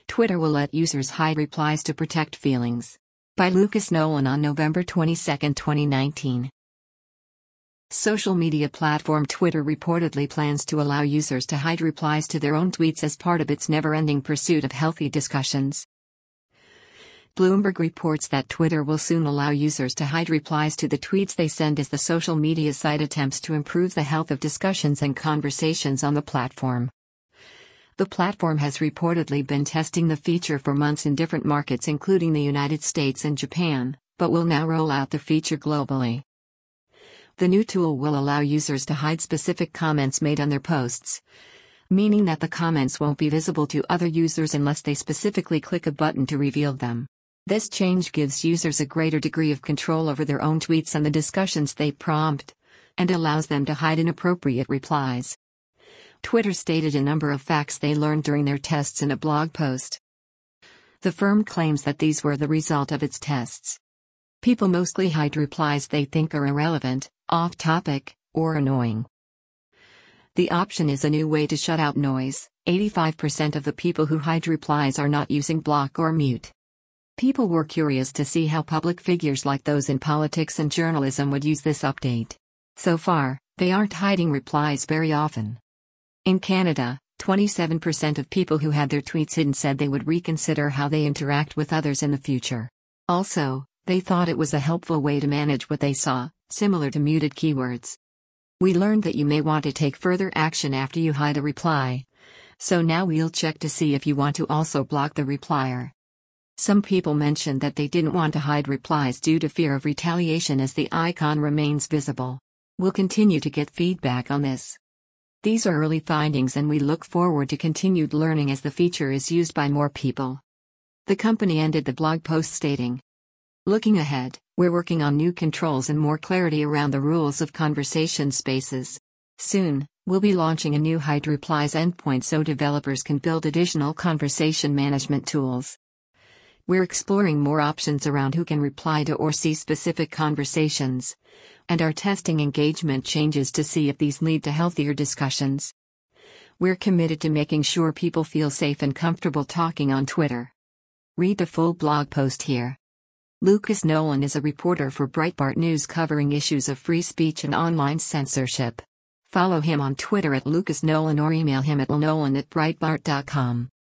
Twitter will let users hide replies to protect feelings. By Lucas Nolan on November 22, 2019. Social media platform Twitter reportedly plans to allow users to hide replies to their own tweets as part of its never-ending pursuit of healthy discussions. Bloomberg reports that Twitter will soon allow users to hide replies to the tweets they send as the social media site attempts to improve the health of discussions and conversations on the platform. The platform has reportedly been testing the feature for months in different markets including the United States and Japan, but will now roll out the feature globally. The new tool will allow users to hide specific comments made on their posts, meaning that the comments won't be visible to other users unless they specifically click a button to reveal them. This change gives users a greater degree of control over their own tweets and the discussions they prompt, and allows them to hide inappropriate replies. Twitter stated a number of facts they learned during their tests in a blog post. The firm claims that these were the result of its tests. People mostly hide replies they think are irrelevant, off-topic, or annoying. The option is a new way to shut out noise. 85% of the people who hide replies are not using block or mute. People were curious to see how public figures like those in politics and journalism would use this update. So far, they aren't hiding replies very often. In Canada, 27% of people who had their tweets hidden said they would reconsider how they interact with others in the future. Also, they thought it was a helpful way to manage what they saw, similar to muted keywords. We learned that you may want to take further action after you hide a reply. So now we'll check to see if you want to also block the replier. Some people mentioned that they didn't want to hide replies due to fear of retaliation as the icon remains visible. We'll continue to get feedback on this. These are early findings and we look forward to continued learning as the feature is used by more people. The company ended the blog post stating, "Looking ahead, we're working on new controls and more clarity around the rules of conversation spaces. Soon, we'll be launching a new hide replies endpoint so developers can build additional conversation management tools. We're exploring more options around who can reply to or see specific conversations, and are testing engagement changes to see if these lead to healthier discussions. We're committed to making sure people feel safe and comfortable talking on Twitter." Read the full blog post here. Lucas Nolan is a reporter for Breitbart News covering issues of free speech and online censorship. Follow him on Twitter @LucasNolan or email him at lnolan@breitbart.com.